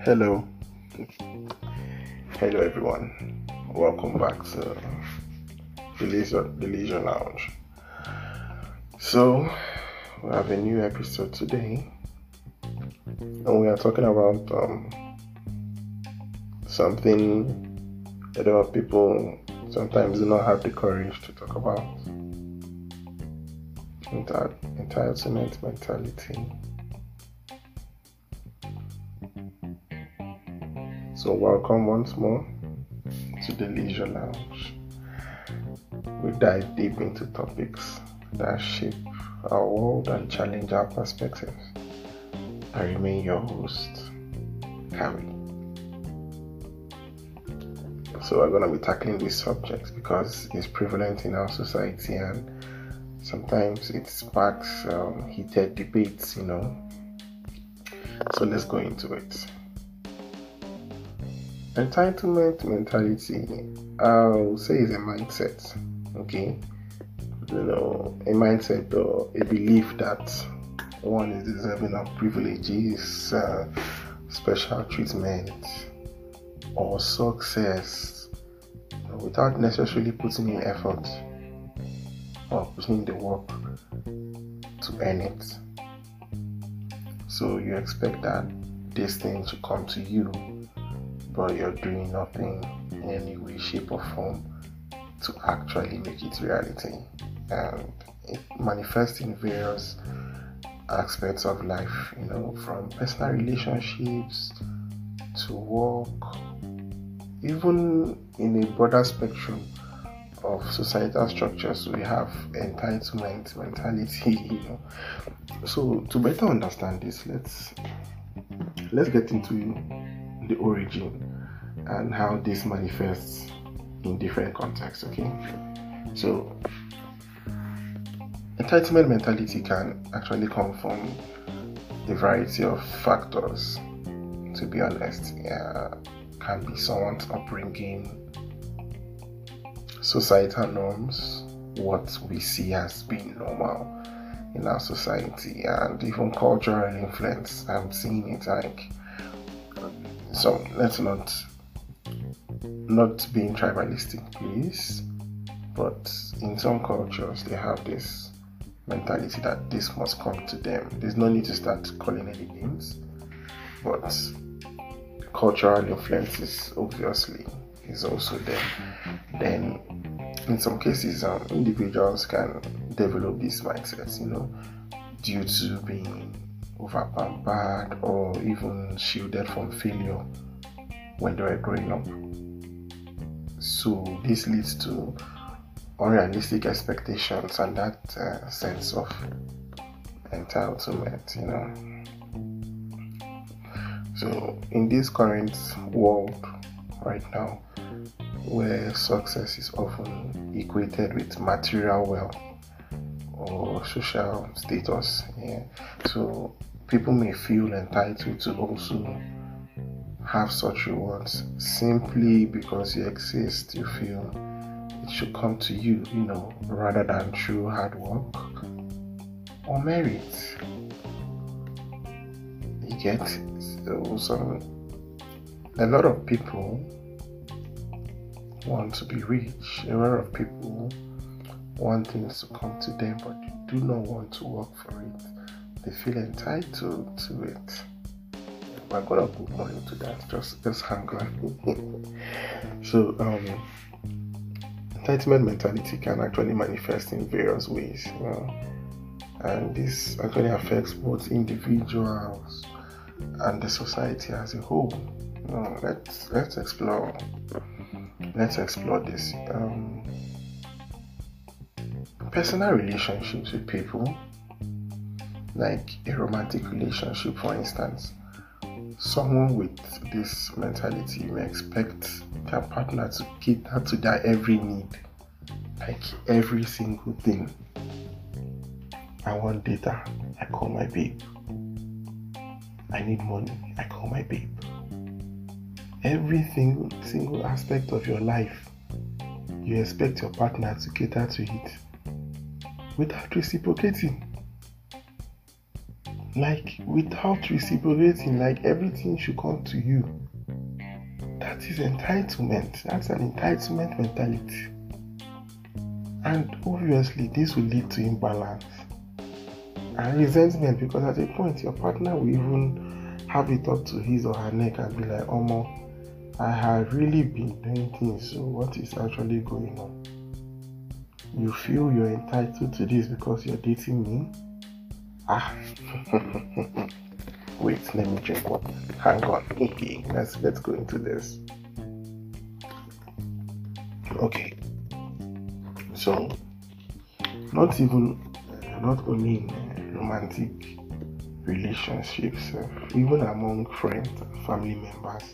Hello, hello everyone. Welcome back to the Leisure Lounge. So we have a new episode today, and we are talking about something that a lot of people sometimes do not have the courage to talk about. Entitlement mentality. So welcome once more to the Leisure Lounge. We dive deep into topics that shape our world and challenge our perspectives. I remain your host, Kami. So we're going to be tackling this subject because it's prevalent in our society and sometimes it sparks heated debates, So let's go into it. Entitlement mentality, I'll say, is a mindset, okay? A mindset or a belief that one is deserving of privileges, special treatment, or success without necessarily putting in effort or putting in the work to earn it. So you expect that this thing to come to you, but you're doing nothing in any way, shape, or form to actually make it reality. And it manifests in various aspects of life, from personal relationships to work, even in a broader spectrum of societal structures. We have entitlement mentality, So to better understand this, let's get into the origin and how this manifests in different contexts, okay? So entitlement mentality can actually come from a variety of factors, to be honest. Can be someone's upbringing, societal norms, what we see as being normal in our society, and even cultural influence. I'm seeing it so let's not being tribalistic, please, but in some cultures they have this mentality that this must come to them. There's no need to start calling any names, but cultural influences obviously is also there. Then in some cases individuals can develop these mindsets, due to being over pampered or even shielded from failure when they were growing up. So this leads to unrealistic expectations and that sense of entitlement, So in this current world right now, where success is often equated with material wealth or social status, so people may feel entitled to also have such rewards simply because you exist. You feel it should come to you, rather than through hard work or merit. You get? So a lot of people want to be rich. A lot of people want things to come to them, but they do not want to work for it. They feel entitled to it. We're gonna go more into that. Just hang on. So entitlement mentality can actually manifest in various ways, and this actually affects both individuals and the society as a whole. Let's explore this. Personal relationships with people, like a romantic relationship, for instance. Someone with this mentality may expect their partner to cater to their every need, like every single thing. I want data, I call my babe. I need money, I call my babe. Every single aspect of your life, you expect your partner to cater to it without reciprocating. like without reciprocating, like everything should come to you. That is entitlement. That's an entitlement mentality. And obviously, this will lead to imbalance and resentment, because at a point, your partner will even have it up to his or her neck and be like, Omo, I have really been doing things, so what is actually going on? You feel you're entitled to this because you're dating me? Wait, let me drink water. Hang on. Let's go into this. Okay. So, not only in romantic relationships, even among friends and family members,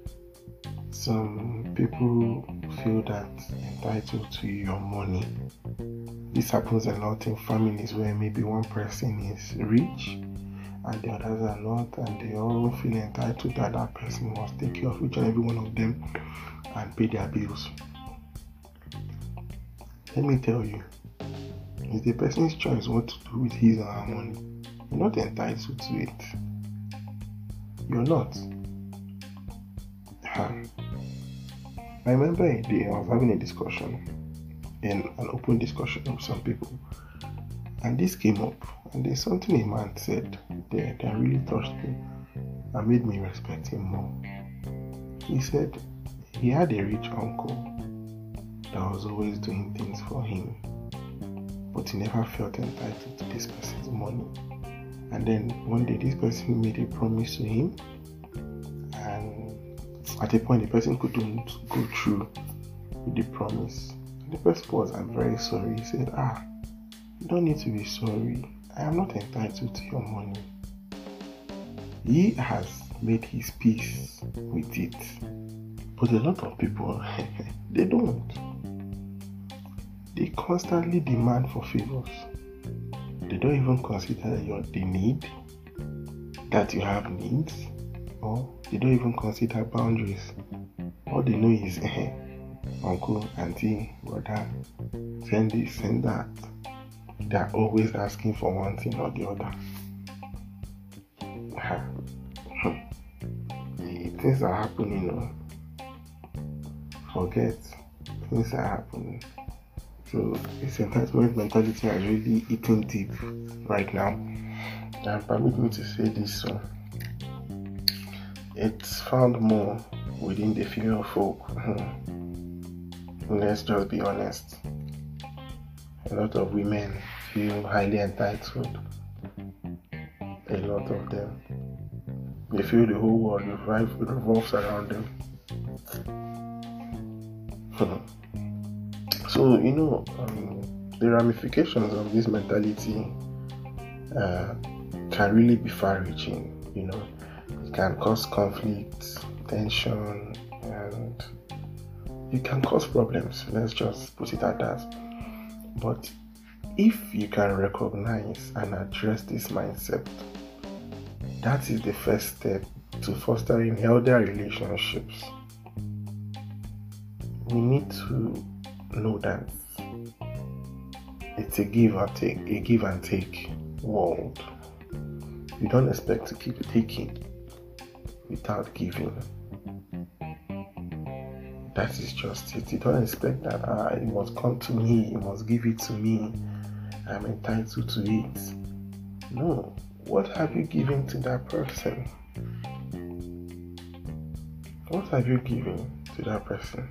some people feel that entitled to your money. This happens a lot in families where maybe one person is rich and the others are not, and they all feel entitled that that person must take care of each and every one of them and pay their bills. Let me tell you, it's the person's choice what to do with his or her money. You're not entitled to it. You're not. I remember a day I was having a discussion, an open discussion with some people, and this came up, and there's something a man said there that really touched me and made me respect him more. He said he had a rich uncle that was always doing things for him, but he never felt entitled to this person's money. And then one day this person made a promise to him, and at a point the person couldn't go through with the promise. And the person was, I'm very sorry. He said, you don't need to be sorry. I am not entitled to your money. He has made his peace with it. But a lot of people, they don't. They constantly demand for favors. They don't even consider the need, that you have needs, or they don't even consider boundaries. All they know is, uncle, auntie, brother, send this, send that. They're always asking for one thing or the other. Things are happening, forget, things are happening. So this entitlement mentality has really eaten deep right now. And permit me to say this, it's found more within the female folk. Let's just be honest. A lot of women feel highly entitled. A lot of them. They feel the whole world revolves around them. So, the ramifications of this mentality can really be far-reaching. It can cause conflict, tension, and it can cause problems. Let's just put it at that. But if you can recognize and address this mindset, that is the first step to fostering healthier relationships. We need to know that it's a give and take world. You don't expect to keep taking without giving. That is just it. You don't expect that it must come to me, you must give it to me, I'm entitled to it. No. What have you given to that person? What have you given to that person?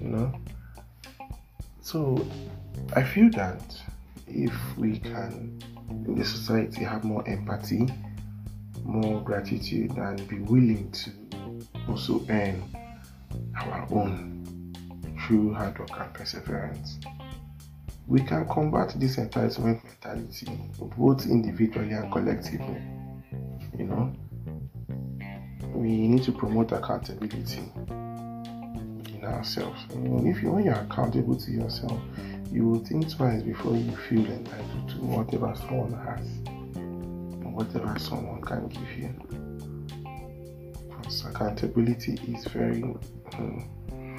So I feel that if we can in the society have more empathy, more gratitude, and be willing to also earn our own through hard work and perseverance, we can combat this entitlement mentality both individually and collectively. We need to promote accountability in ourselves. When you're accountable to yourself, you will think twice before you feel entitled to whatever someone has or whatever someone can give you. Because accountability is very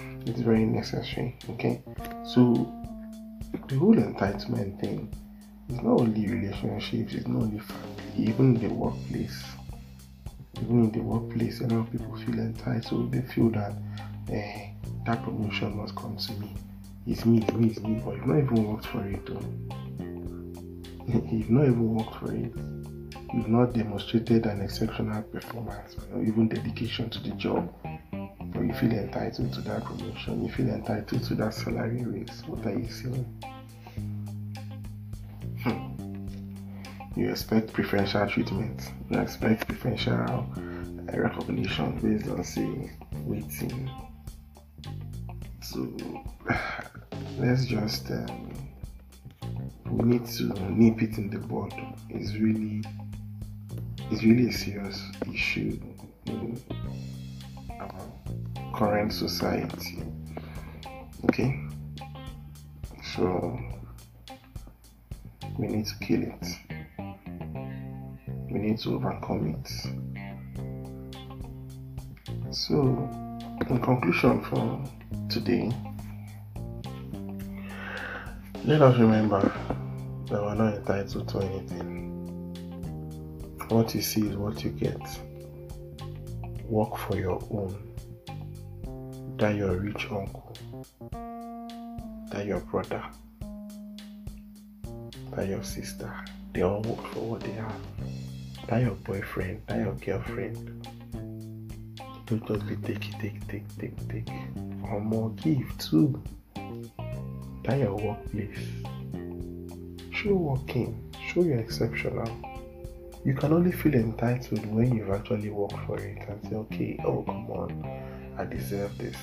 necessary. Okay, so the whole entitlement thing It's not only relationships, it's not only family, even in the workplace. Even in the workplace, a lot of people feel entitled. They feel that that promotion must come to me. It's me, but you've not even worked for it. You've not even worked for it. You've not demonstrated an exceptional performance or even dedication to the job. But you feel entitled to that promotion. You feel entitled to that salary raise. What are you saying? You expect preferential treatment. You expect preferential recognition based on, say, waiting. So let's just we need to nip it in the bud. It's really a serious issue in our current society. Okay, so we need to kill it. We need to overcome it. So, in conclusion for today, let us remember that we're not entitled to anything. What you see is what you get. Work for your own. That your rich uncle, that your brother, that your sister, they all work for what they have. That your boyfriend, that your girlfriend. Don't only take. Or more, give too. That your workplace. Show working. Show you're exceptional. You can only feel entitled when you've actually worked for it and say, okay, oh come on, I deserve this.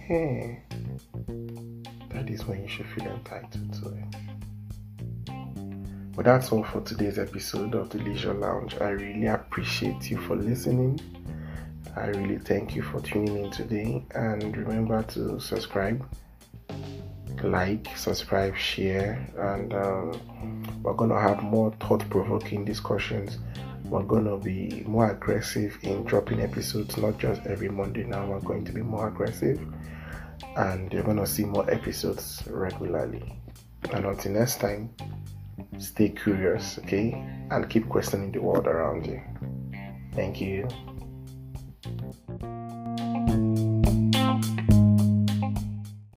That is when you should feel entitled to it. But that's all for today's episode of the Leisure Lounge. I really appreciate you for listening. I really thank you for tuning in today. And remember to subscribe, like, subscribe, share. And we're going to have more thought-provoking discussions. We're going to be more aggressive in dropping episodes, not just every Monday now. We're going to be more aggressive. And you're going to see more episodes regularly. And until next time, stay curious, okay? And keep questioning the world around you. Thank you.